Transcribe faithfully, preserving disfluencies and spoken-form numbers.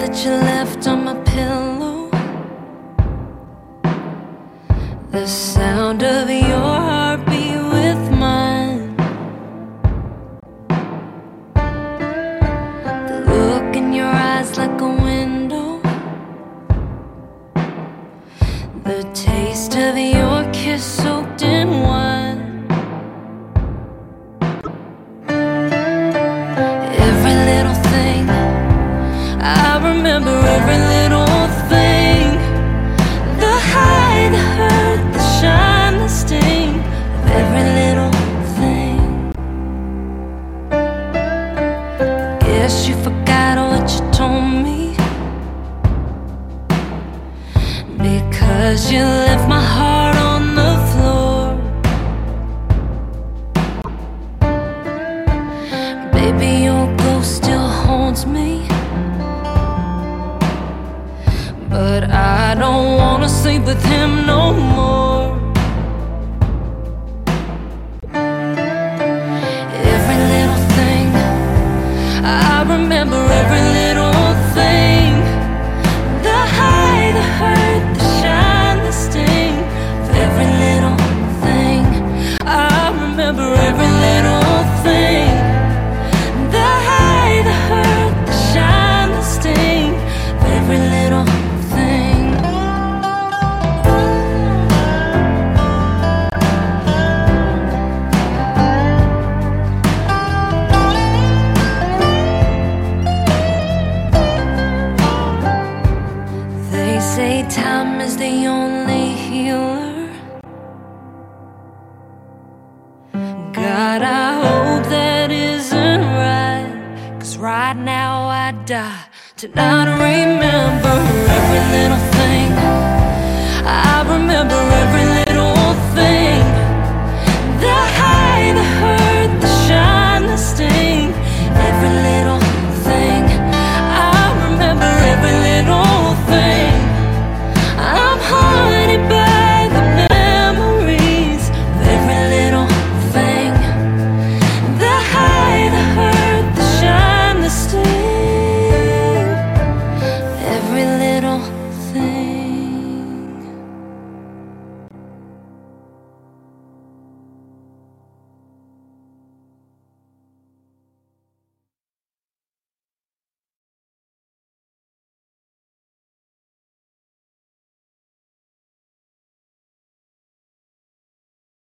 that you left on my pillow, the sound of your heartbeat with mine, the look in your eyes like a window, the taste of your kiss soaked in wine. Every little thing, I remember every little thing, the high, the hurt, the shine, the sting of every little thing. Guess you forgot what you told me, because you left my heart on the floor. Baby, your ghost still haunts me, but I don't wanna sleep with him no more. Every little thing, I remember every little thing, the high, the hurt, the shine, the sting of every little thing. I remember every little thing, the high, the hurt, the shine, the sting of every little thing. They say time is the only healer. God, I hope that isn't right, 'cause right now I die to not remember every little thing. I remember every